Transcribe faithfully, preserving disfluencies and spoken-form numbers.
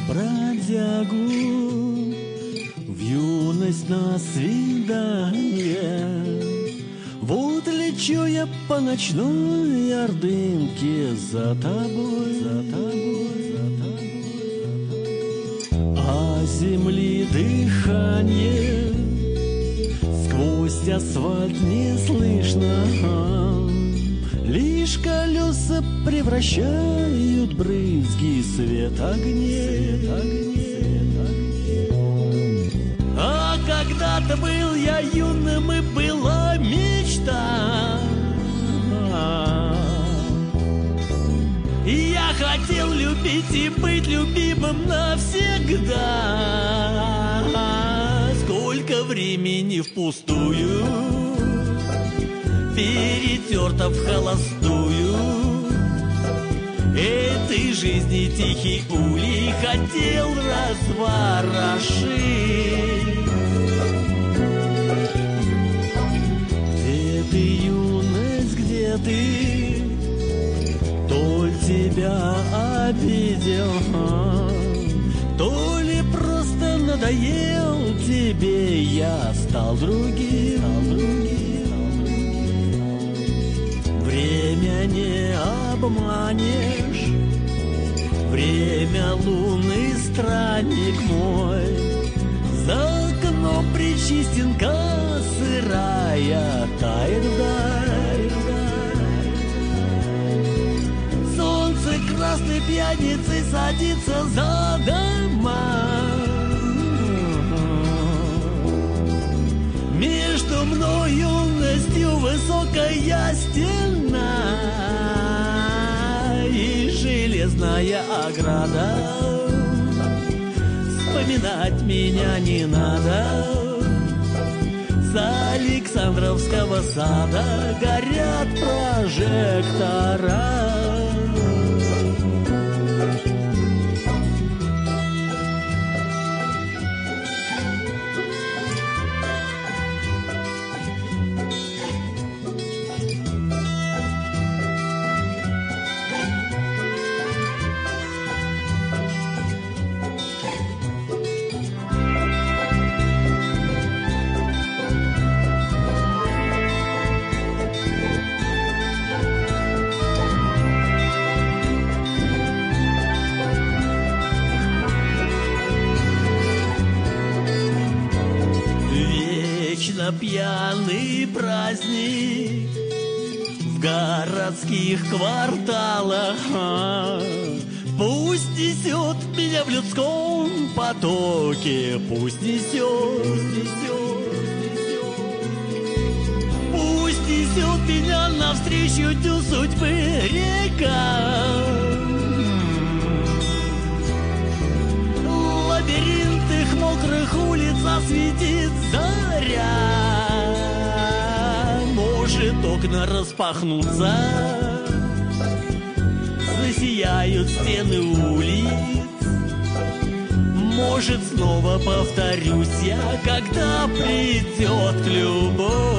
бродягу в юность на свидание. Вот лечу я по ночной Ордынке за тобой, за тобой, за тобой, за тобой. А земли дыхание сквозь асфальт не слышно. Лишь колеса превращают брызги свет огней, свет огней, свет огней. А когда-то был я юным, и была мечта. И я хотел любить и быть любимым навсегда. Сколько времени впустую перетерто в холостую. Этой жизни тихий улей хотел разворошить. Где ты, юность, где ты? То ли тебя обидел, то ли просто надоел тебе. Я стал другим, стал другим. Время не обманешь, время лунный странник мой. За окном причистенка сырая тает вдаль. Солнце красной пьяницей садится за дома. Между мной юностью высокая стена и железная ограда. Вспоминать меня не надо. С Александровского сада горят прожектора. Пьяный праздник в городских кварталах. Пусть несет меня в людском потоке, пусть несет, пусть несет, пусть несет меня навстречу дню судьбы река. Лабиринт их мокрых улиц осветит заря. Может, окна распахнутся, засияют стены улиц. Может, снова повторюсь я, когда придет любовь.